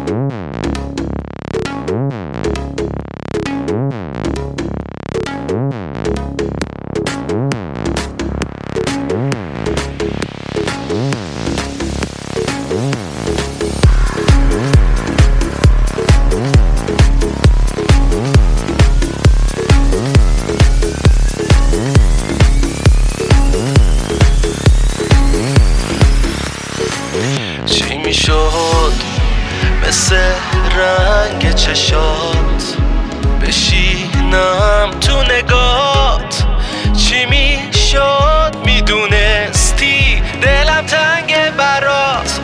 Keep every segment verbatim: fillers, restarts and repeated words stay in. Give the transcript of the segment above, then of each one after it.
چی میشد مثل رنگ چشات بشینم تو نگات؟ چی میشد میدونستی دلم تنگه برات؟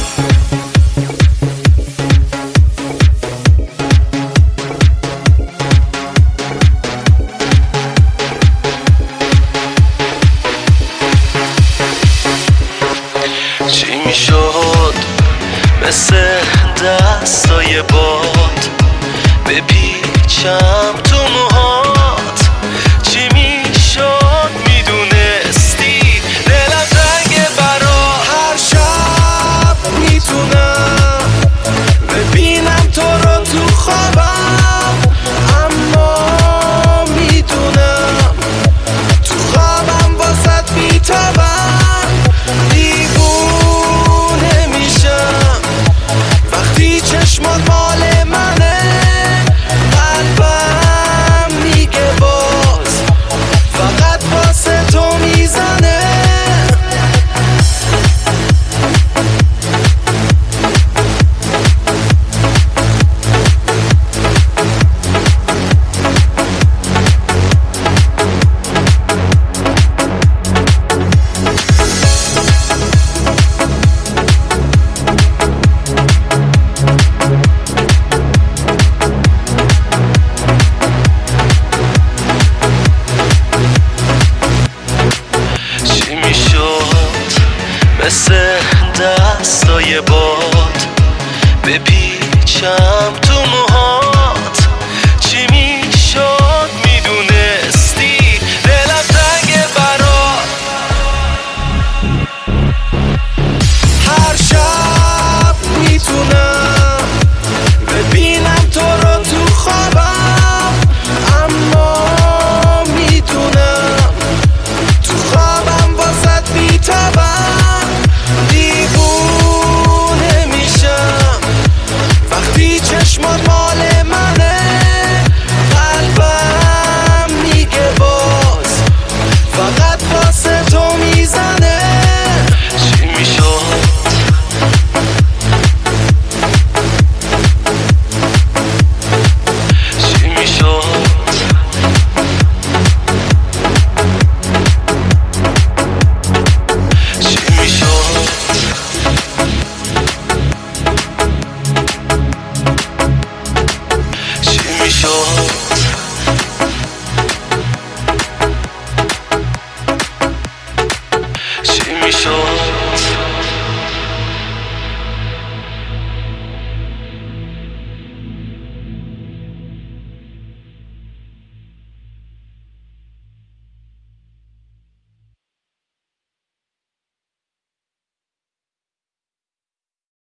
چی میشد مثل دستای باد بپیچم تو موهات؟ چی میشد میدونستی دلم تنگه برات؟ هر شب میتونم ببینم تو رو تو خوابم، اما میدونم تو خوابم واسط بیتابم. دیوونه میشم وقتی چشمات مال منه، قلبم میگه باز فقط واسه تو میزنه. مثل دستای باد بپیچم تو موهات؟